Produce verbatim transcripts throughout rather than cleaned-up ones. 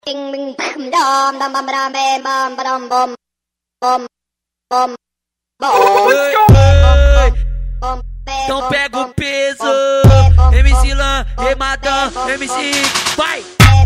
Então pega o peso, M C Lan, Remadão, M C, vai!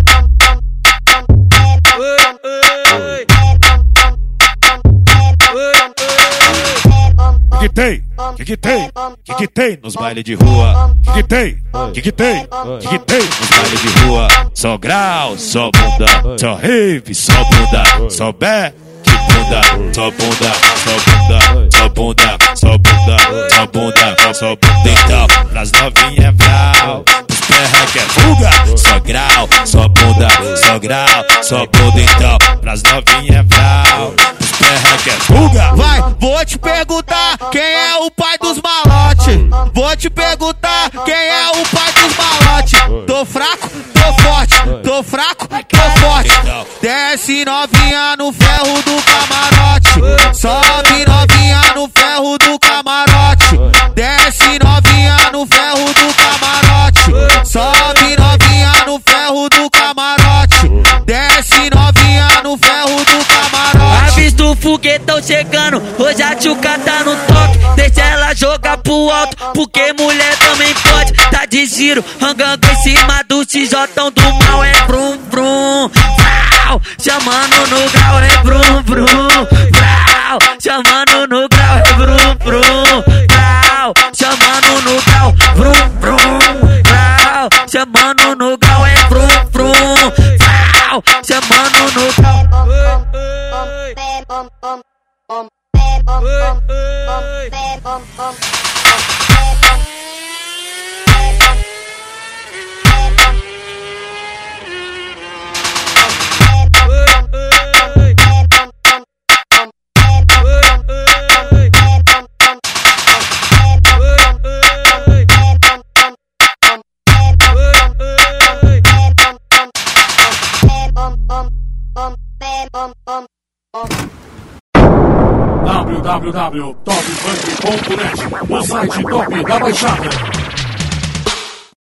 Que que tem? Que que tem? Que que tem nos bailes de rua? Que que tem? Que que tem? Que que tem nos bailes de rua? Só grau, só bunda, só rave, só bunda, só back, bunda, só bunda, só bunda, só bunda, só bunda, só bunda, só bunda. Então, pras novinhas brau, pros perra que é fuga, só grau, só bunda, só grau, só bunda. Então, pras novinhas brau, pros perra que é fuga. Vai, vou te perguntar quem é o pai dos malote. Vou te perguntar quem é o pai dos malote. Tô fraco, tô forte, tô fraco, tô forte. Desce novinha no ferro do camarote. Sobe novinha no ferro do camarote. Desce novinha no ferro do camarote. Sobe novinha no ferro do camarote. Desce novinha no ferro do camarote. Avista o foguetão chegando, hoje a tchuca tá no toque. Deixa ela jogar pro alto, porque mulher também pode. Tá de giro, rangando em cima do X J do mal. É brum brum, vrau, chamando no grau. É brum brum, vrau, chamando no grau. É brum brum, vrau, chamando no grau. Brum brum, vrau, chamando no grau. É brum brum, vrau, chamando no grau. w w w ponto top funk ponto net, o site top da Baixada.